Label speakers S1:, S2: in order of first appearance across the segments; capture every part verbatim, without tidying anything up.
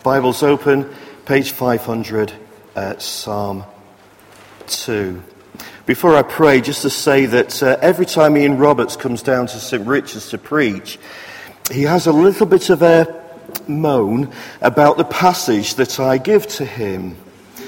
S1: Bibles open, page five hundred, uh, Psalm two. Before I pray, just to say that uh, every time Ian Roberts comes down to Saint Richard's to preach, he has a little bit of a moan about the passage that I give to him.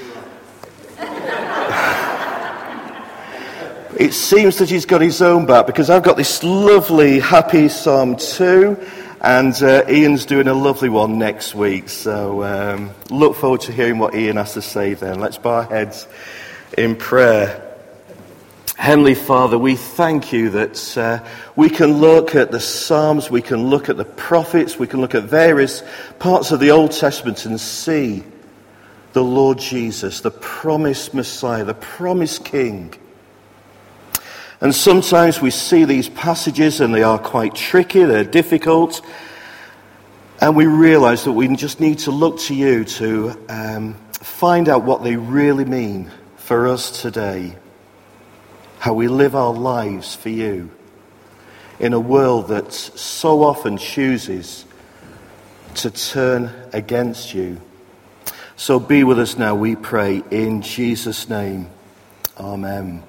S1: It seems that he's got his own back, because I've got this lovely, happy Psalm two, and uh, Ian's doing a lovely one next week. So um, look forward to hearing what Ian has to say then. Let's bow our heads in prayer. Heavenly Father, we thank you that uh, we can look at the Psalms, we can look at the prophets, we can look at various parts of the Old Testament and see the Lord Jesus, the promised Messiah, the promised King. And sometimes we see these passages and they are quite tricky, they're difficult, and we realize that we just need to look to you to um, find out what they really mean for us today. How we live our lives for you in a world that so often chooses to turn against you. So be with us now, we pray, in Jesus' name. Amen.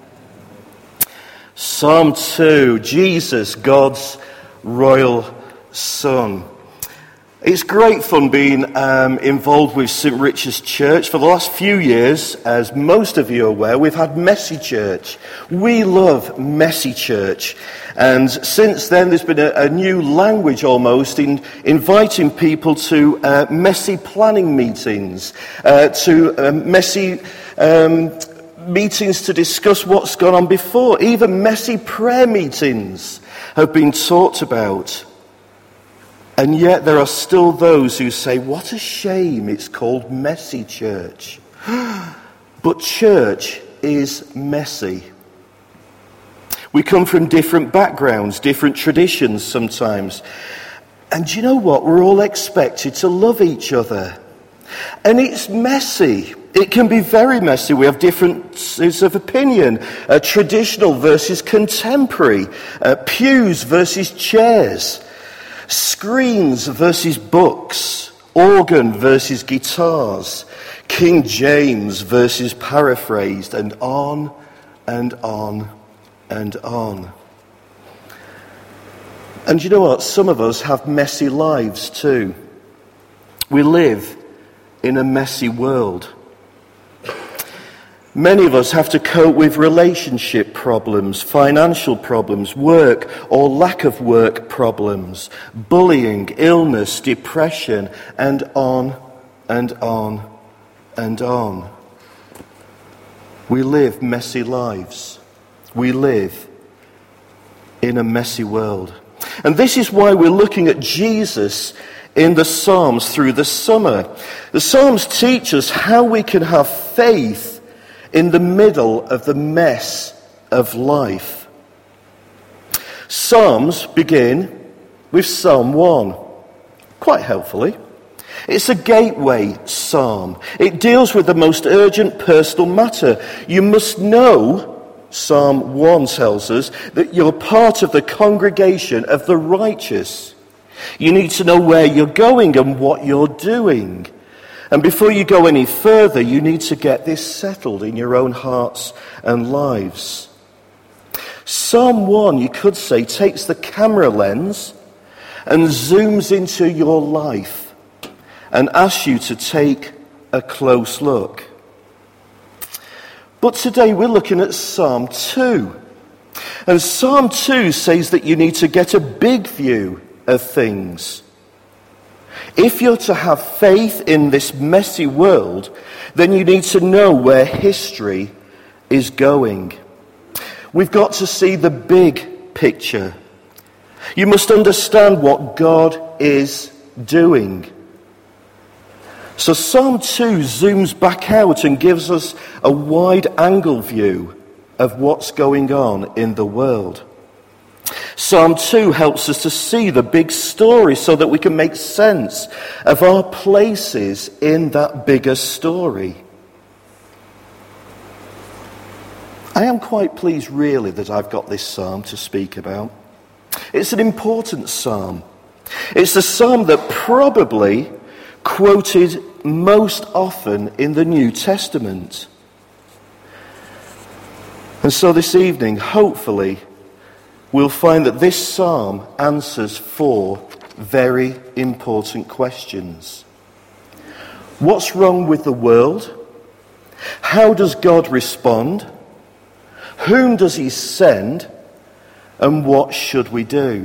S1: Psalm two, Jesus, God's royal Son. It's great fun being um, involved with Saint Richard's Church. For the last few years, as most of you are aware, we've had Messy Church. We love Messy Church. And since then, there's been a, a new language almost in inviting people to uh, messy planning meetings, uh, to uh, messy um, meetings to discuss what's gone on before. Even messy prayer meetings have been talked about. And yet there are still those who say, what a shame it's called Messy Church. But church is messy. We come from different backgrounds, different traditions sometimes. And do you know what? We're all expected to love each other. And it's messy. It can be very messy. We have differences of opinion. Uh, traditional versus contemporary. Uh, pews versus chairs. Screens versus books, organ versus guitars, King James versus paraphrased, and on and on and on. And you know what? Some of us have messy lives too. We live in a messy world. Many of us have to cope with relationship problems, financial problems, work or lack of work problems, bullying, illness, depression, and on and on and on. We live messy lives. We live in a messy world. And this is why we're looking at Jesus in the Psalms through the summer. The Psalms teach us how we can have faith in the middle of the mess of life. Psalms begin with Psalm one, quite helpfully. It's a gateway psalm. It deals with the most urgent personal matter. You must know, Psalm one tells us, that you're part of the congregation of the righteous. You need to know where you're going and what you're doing. And before you go any further, you need to get this settled in your own hearts and lives. Psalm one, you could say, takes the camera lens and zooms into your life and asks you to take a close look. But today we're looking at Psalm two. And Psalm two says that you need to get a big view of things. If you're to have faith in this messy world, then you need to know where history is going. We've got to see the big picture. You must understand what God is doing. So Psalm two zooms back out and gives us a wide-angle view of what's going on in the world. Psalm two helps us to see the big story so that we can make sense of our places in that bigger story. I am quite pleased, really, that I've got this psalm to speak about. It's an important psalm. It's a psalm that probably quoted most often in the New Testament. And so this evening, hopefully, we'll find that this psalm answers four very important questions. What's wrong with the world? How does God respond? Whom does he send? And what should we do?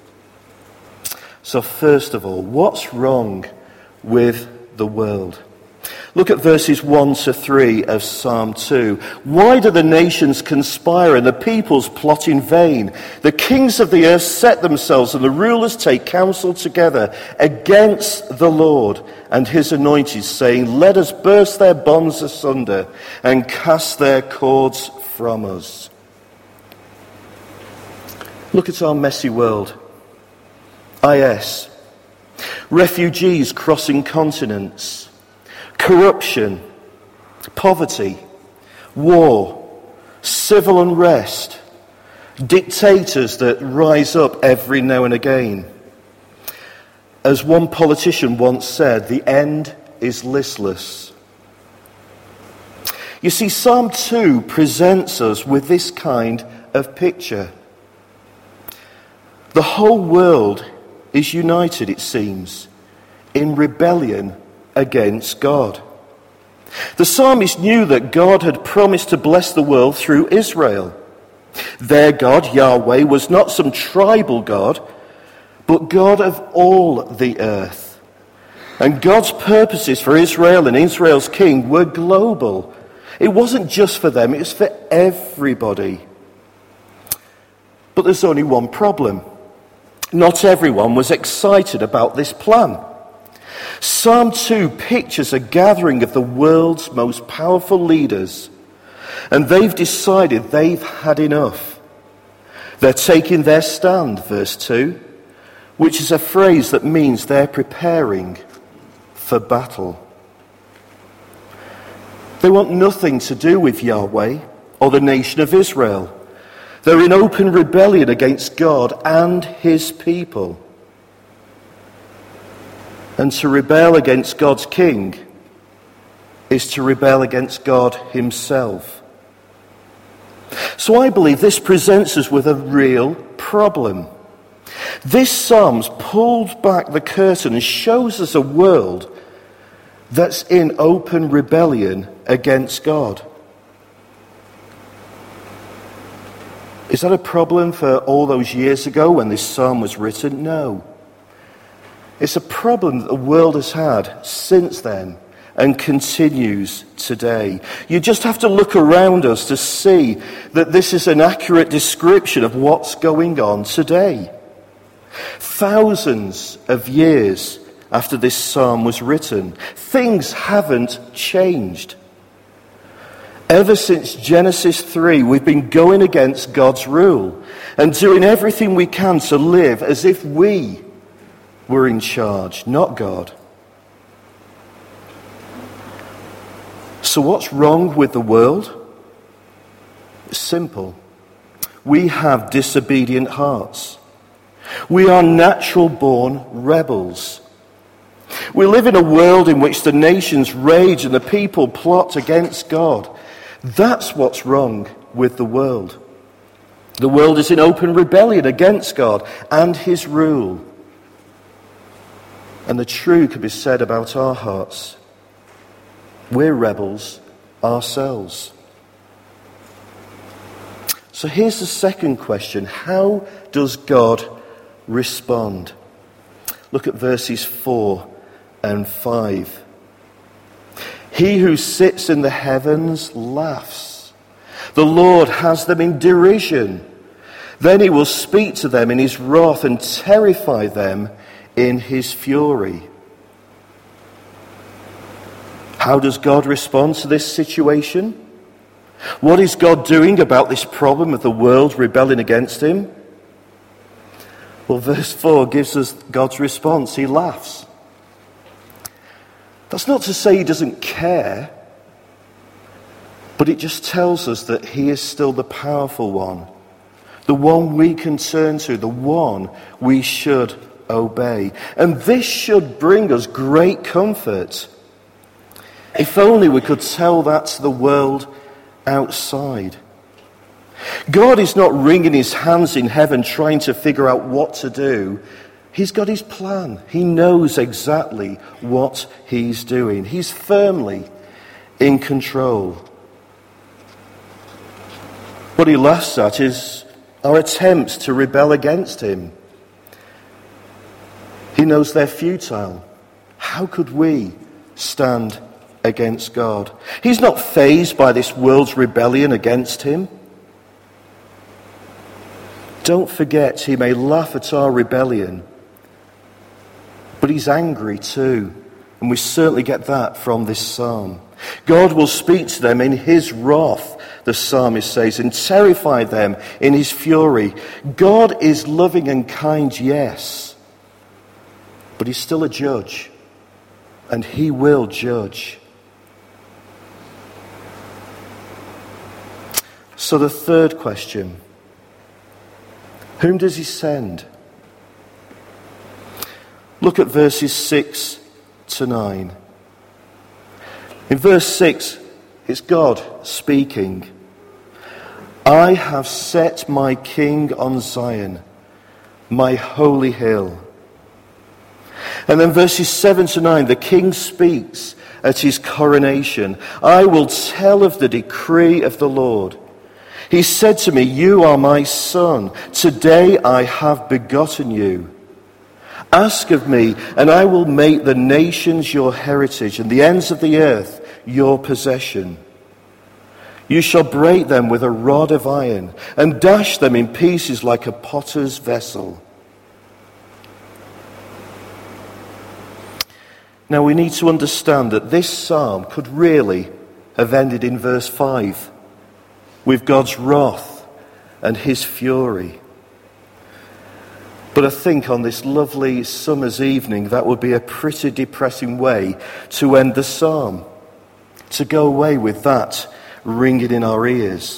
S1: So first of all, what's wrong with the world? Look at verses one to three of Psalm two. Why do the nations conspire and the peoples plot in vain? The kings of the earth set themselves and the rulers take counsel together against the Lord and his anointed, saying, let us burst their bonds asunder and cast their cords from us. Look at our messy world. I S. Refugees crossing continents. Corruption, poverty, war, civil unrest, dictators that rise up every now and again. As one politician once said, the end is listless. You see, Psalm two presents us with this kind of picture. The whole world is united, it seems, in rebellion against God. The psalmist knew that God had promised to bless the world through Israel. Their God, Yahweh, was not some tribal God, but God of all the earth. And God's purposes for Israel and Israel's king were global. It wasn't just for them, it was for everybody. But there's only one problem. Not everyone was excited about this plan. Psalm two pictures a gathering of the world's most powerful leaders, and they've decided they've had enough. They're taking their stand, verse two, which is a phrase that means they're preparing for battle. They want nothing to do with Yahweh or the nation of Israel. They're in open rebellion against God and his people. And to rebel against God's king is to rebel against God himself. So I believe this presents us with a real problem. This psalm's pulled back the curtain and shows us a world that's in open rebellion against God. Is that a problem for all those years ago when this psalm was written? No. It's a problem that the world has had since then and continues today. You just have to look around us to see that this is an accurate description of what's going on today. Thousands of years after this psalm was written, things haven't changed. Ever since Genesis three, we've been going against God's rule and doing everything we can to live as if we were in charge, not God. So what's wrong with the world? It's simple. We have disobedient hearts. We are natural-born rebels. We live in a world in which the nations rage and the people plot against God. That's what's wrong with the world. The world is in open rebellion against God and his rule. And the true could be said about our hearts. We're rebels ourselves. So here's the second question. How does God respond? Look at verses four and five. He who sits in the heavens laughs. The Lord has them in derision. Then he will speak to them in his wrath and terrify them in his fury. How does God respond to this situation? What is God doing about this problem of the world rebelling against him? Well, verse four gives us God's response. He laughs. That's not to say he doesn't care, but it just tells us that he is still the powerful one, the one we can turn to, the one we should obey. And this should bring us great comfort. If only we could tell that to the world outside. God is not wringing his hands in heaven trying to figure out what to do. He's got his plan. He knows exactly what he's doing. He's firmly in control. What he laughs at is our attempts to rebel against him. He knows they're futile. How could we stand against God? He's not fazed by this world's rebellion against him. Don't forget, he may laugh at our rebellion, but he's angry too. And we certainly get that from this psalm. God will speak to them in his wrath, the psalmist says, and terrify them in his fury. God is loving and kind, yes, but he's still a judge, and he will judge. So the third question, whom does he send? Look at verses six to nine. In verse six, it's God speaking. I have set my king on Zion, my holy hill. And then verses seven to nine, the king speaks at his coronation. I will tell of the decree of the Lord. He said to me, you are my son. Today I have begotten you. Ask of me, and I will make the nations your heritage, and the ends of the earth your possession. You shall break them with a rod of iron, and dash them in pieces like a potter's vessel. Now we need to understand that this psalm could really have ended in verse five, with God's wrath and his fury. But I think on this lovely summer's evening, that would be a pretty depressing way to end the psalm, to go away with that ringing in our ears.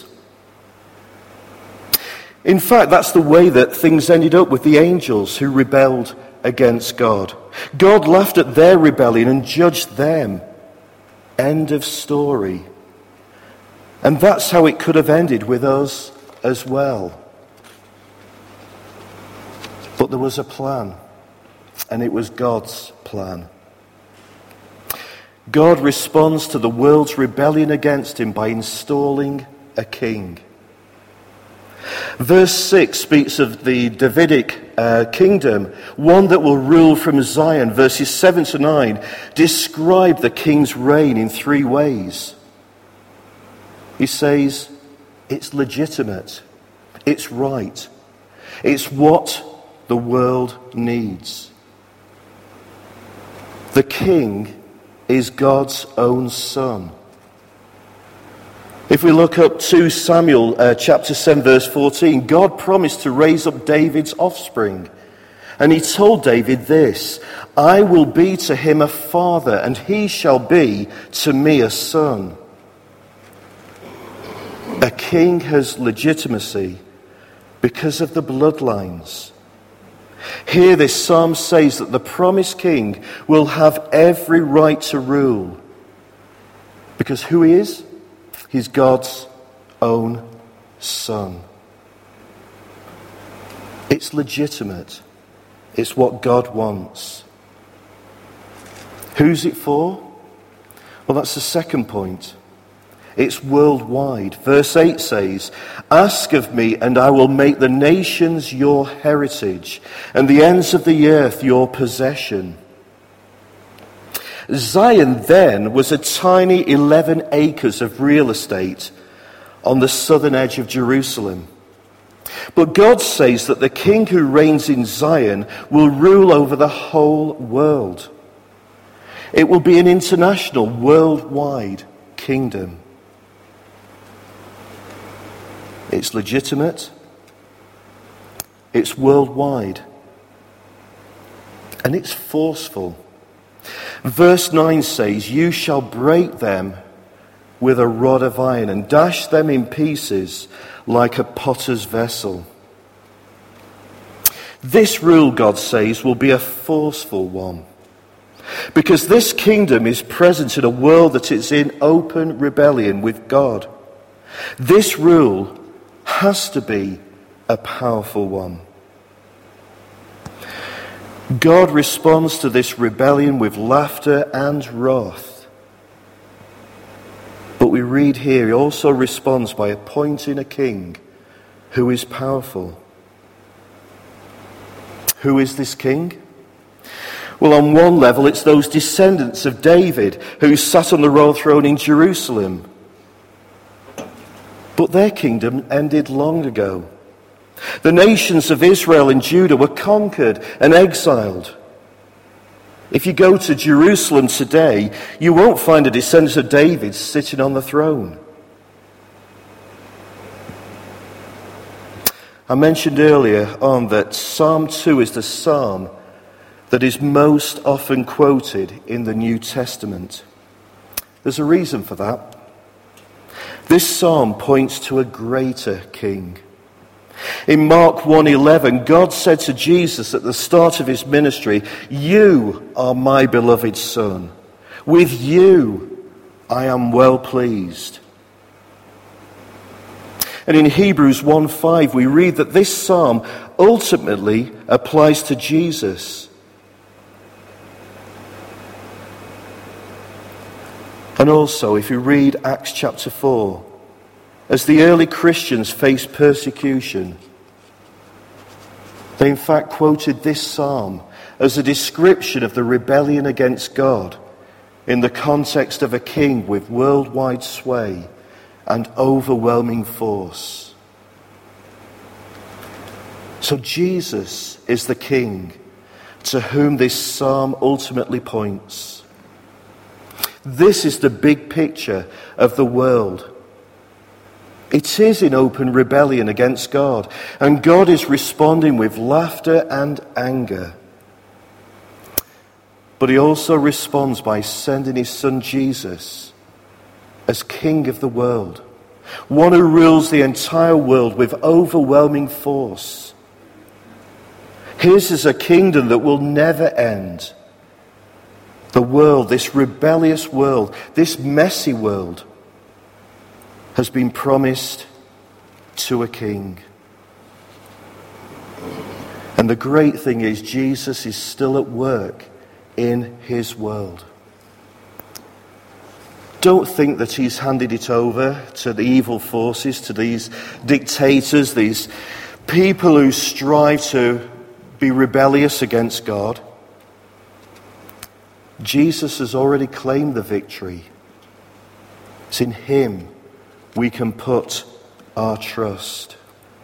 S1: In fact, that's the way that things ended up with the angels who rebelled against God. God laughed at their rebellion and judged them. End of story. And that's how it could have ended with us as well. But there was a plan, and it was God's plan. God responds to the world's rebellion against him by installing a king. Verse six speaks of the Davidic uh, kingdom, one that will rule from Zion. Verses seven to nine describe the king's reign in three ways. He says, it's legitimate, it's right, it's what the world needs. The king is God's own son. If we look up Second Samuel uh, chapter seven verse fourteen, God promised to raise up David's offspring. And he told David this, I will be to him a father, and he shall be to me a son. A king has legitimacy because of the bloodlines. Here this psalm says that the promised king will have every right to rule. Because who he is? He's God's own son. It's legitimate. It's what God wants. Who's it for? Well, that's the second point. It's worldwide. Verse eight says, ask of me, and I will make the nations your heritage, and the ends of the earth your possession. Zion then was a tiny eleven acres of real estate on the southern edge of Jerusalem. But God says that the king who reigns in Zion will rule over the whole world. It will be an international, worldwide kingdom. It's legitimate. It's worldwide. And it's forceful. Verse nine says, you shall break them with a rod of iron and dash them in pieces like a potter's vessel. This rule, God says, will be a forceful one. Because this kingdom is present in a world that is in open rebellion with God. This rule has to be a powerful one. God responds to this rebellion with laughter and wrath. But we read here, he also responds by appointing a king who is powerful. Who is this king? Well, on one level, it's those descendants of David who sat on the royal throne in Jerusalem. But their kingdom ended long ago. The nations of Israel and Judah were conquered and exiled. If you go to Jerusalem today, you won't find a descendant of David sitting on the throne. I mentioned earlier on that Psalm two is the psalm that is most often quoted in the New Testament. There's a reason for that. This psalm points to a greater king. In Mark one eleven, God said to Jesus at the start of his ministry, "You are my beloved Son. With you I am well pleased." And in Hebrews one five, we read that this psalm ultimately applies to Jesus. And also, if you read Acts chapter four, as the early Christians faced persecution, they in fact quoted this psalm as a description of the rebellion against God in the context of a king with worldwide sway and overwhelming force. So Jesus is the king to whom this psalm ultimately points. This is the big picture of the world. It is in open rebellion against God, and God is responding with laughter and anger. But he also responds by sending his son Jesus as King of the world, one who rules the entire world with overwhelming force. His is a kingdom that will never end. The world, this rebellious world, this messy world, has been promised to a king. And the great thing is, Jesus is still at work in his world. Don't think that he's handed it over to the evil forces, to these dictators, these people who strive to be rebellious against God. Jesus has already claimed the victory. It's in him we can put our trust.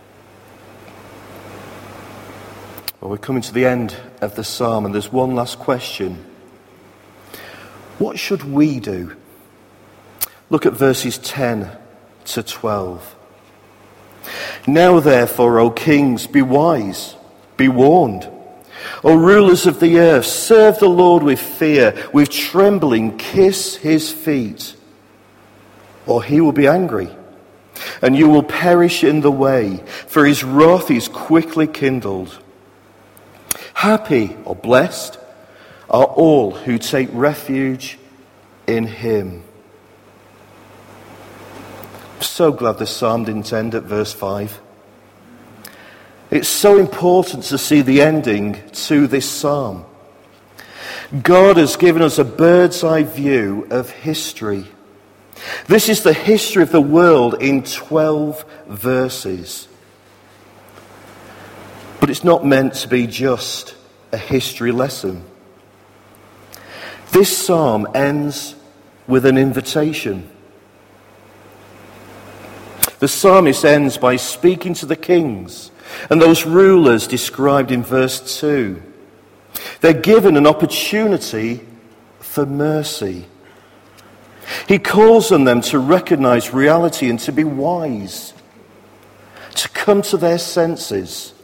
S1: Well, we're coming to the end of the psalm, and there's one last question. What should we do? Look at verses ten to twelve. Now therefore, O kings, be wise, be warned. O rulers of the earth, serve the Lord with fear, with trembling, kiss his feet, or he will be angry, and you will perish in the way, for his wrath is quickly kindled. Happy or blessed are all who take refuge in him. I'm so glad the psalm didn't end at verse five. It's so important to see the ending to this psalm. God has given us a bird's eye view of history. This is the history of the world in twelve verses. But it's not meant to be just a history lesson. This psalm ends with an invitation. The psalmist ends by speaking to the kings and those rulers described in verse two. They're given an opportunity for mercy. He calls on them to recognize reality and to be wise, to come to their senses.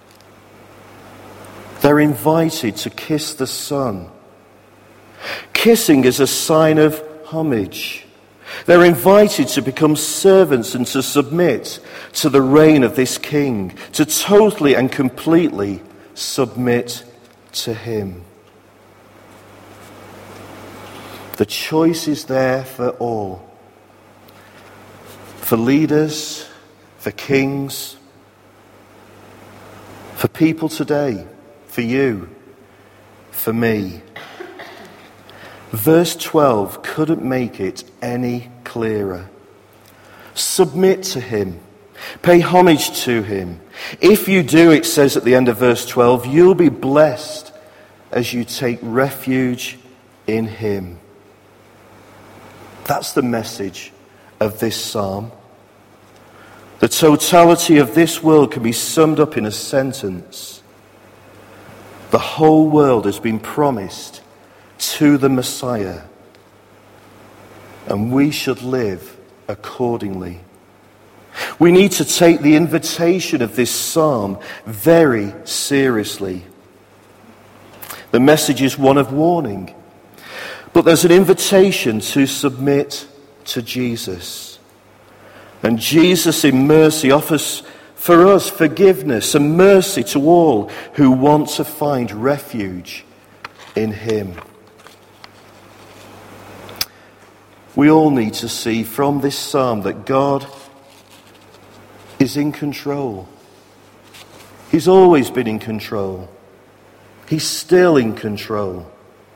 S1: They're invited to kiss the Son. Kissing is a sign of homage. They're invited to become servants and to submit to the reign of this king, to totally and completely submit to him. The choice is there for all. For leaders, for kings, for people today, for you, for me. Verse twelve couldn't make it any clearer. Submit to him. Pay homage to him. If you do, it says at the end of verse twelve, you'll be blessed as you take refuge in him. That's the message of this psalm. The totality of this world can be summed up in a sentence. The whole world has been promised to the Messiah, and we should live accordingly. We need to take the invitation of this psalm very seriously. The message is one of warning, but there's an invitation to submit to Jesus. And Jesus in mercy offers for us forgiveness and mercy to all who want to find refuge in him. We all need to see from this psalm that God is in control. He's always been in control. He's still in control.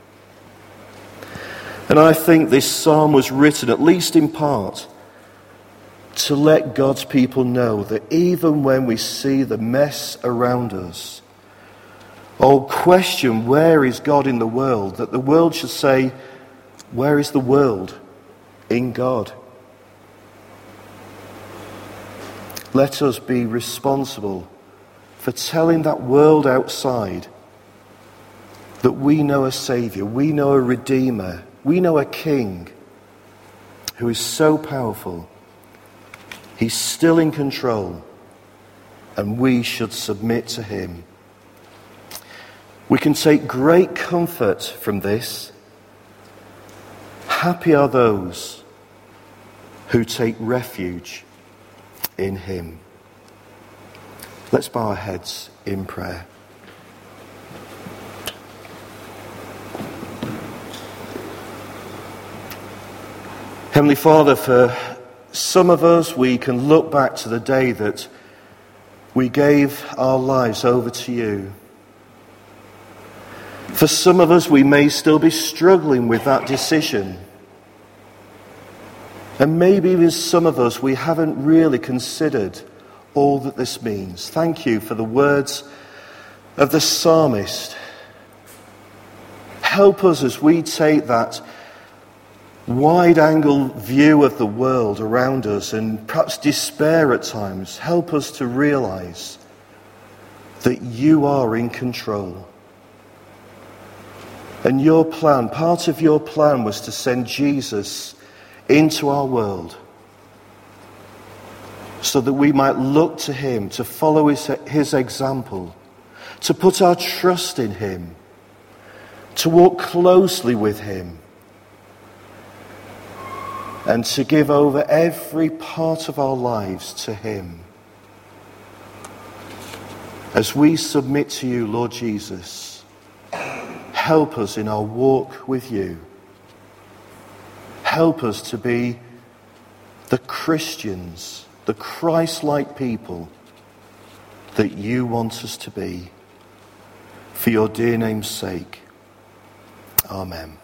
S1: And I think this psalm was written, at least in part, to let God's people know that even when we see the mess around us, or question where is God in the world, that the world should say, where is the world in God? Let us be responsible for telling that world outside that we know a Saviour, we know a Redeemer, we know a King who is so powerful. He's still in control, and we should submit to him. We can take great comfort from this. Happy are those who take refuge in him. Let's bow our heads in prayer. Heavenly Father, for some of us, we can look back to the day that we gave our lives over to you. For some of us, we may still be struggling with that decision. And maybe even some of us, we haven't really considered all that this means. Thank you for the words of the psalmist. Help us as we take that wide-angle view of the world around us and perhaps despair at times. Help us to realize that you are in control. And your plan, part of your plan was to send Jesus into our world so that we might look to him, to follow his, his example, to put our trust in him, to walk closely with him, and to give over every part of our lives to him. As we submit to you, Lord Jesus, help us in our walk with you. Help us to be the Christians, the Christ-like people that you want us to be. For your dear name's sake. Amen.